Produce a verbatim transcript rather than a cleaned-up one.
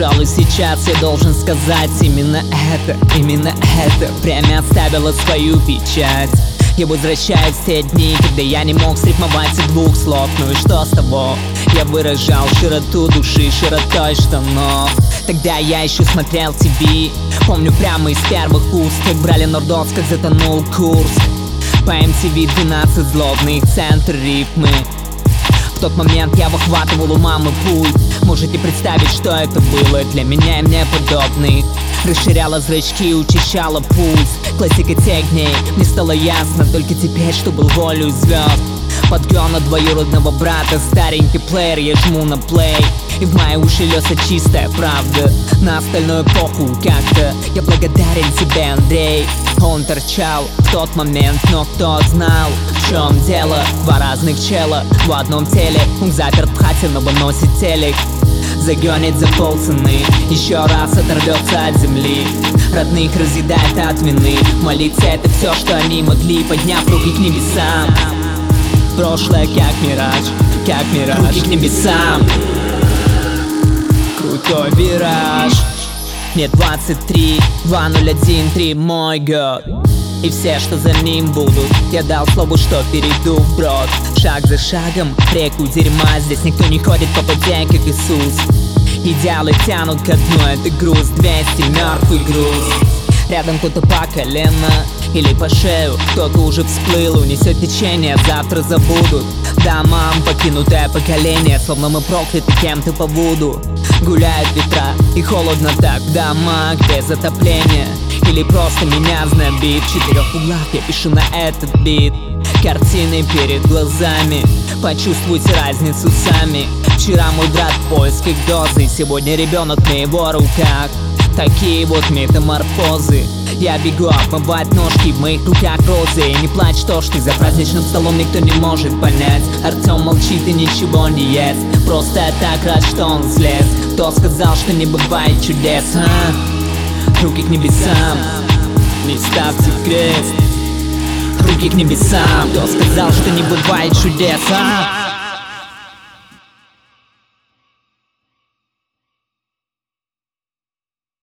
Пожалуй, сейчас я должен сказать именно это, именно это время оставило свою печать. Я возвращаюсь в те дни, когда я не мог срифмовать и двух слов. Ну и что с того? Я выражал широту души широтой штанов. Тогда я еще смотрел ТВ. Помню прямо из первых уст, как брали Нордос, как затонул Курск. По эм ти ви двенадцать злобный центр рифмы. В тот момент я выхватывал у мамы пульт. Можете представить, что это было для меня и мне подобных. Расширяла зрачки, учащала пульс. Классика тех дней, мне стало ясно только теперь, что был волю звезд. Подгон от двоюродного брата, старенький плеер, я жму на плей. И в мои уши льется чистая правда. На остальную эпоху как-то я благодарен тебе, Андрей. Он торчал в тот момент, но кто знал, в чем дело. Два разных чела в одном теле. Он заперт в хате, но выносит телек. Загонит за полцены, еще раз оторвется от земли. Родных разъедает от вины. Молиться — это все, что они могли, подняв руки к небесам. Прошлое как мираж, как мираж. Руки к небесам. Крутой вираж. Мне двадцать три, два ноль один три мой год. И все, что за ним будут, я дал слову, что перейду вброд. Шаг за шагом, реку дерьма. Здесь никто не ходит по воде, как Иисус. Идеалы тянут ко дну, это груз, двести мертвый груз. Рядом кто-то по колено или по шею, кто-то уже всплыл, унесет течение, завтра забудут. Домам покинутое поколение, словно мы прокляты кем-то по вуду. Гуляют ветра и холодно так в домах без отопления. Или просто меня знобит. В четырех углах я пишу на этот бит. Картины перед глазами, почувствуйте разницу сами. Вчера мой брат в поисках дозы, сегодня ребенок на его руках. Такие вот метаморфозы. Я бегу обмывать ножки, в моих руках розы. И не плачь, то, что за праздничным столом никто не может понять. Артем молчит и ничего не ест. Просто я так рад, что он слез. Кто сказал, что не бывает чудес, а? Руки к небесам, не ставьте крест. Руки к небесам. Кто сказал, что не бывает чудес, а?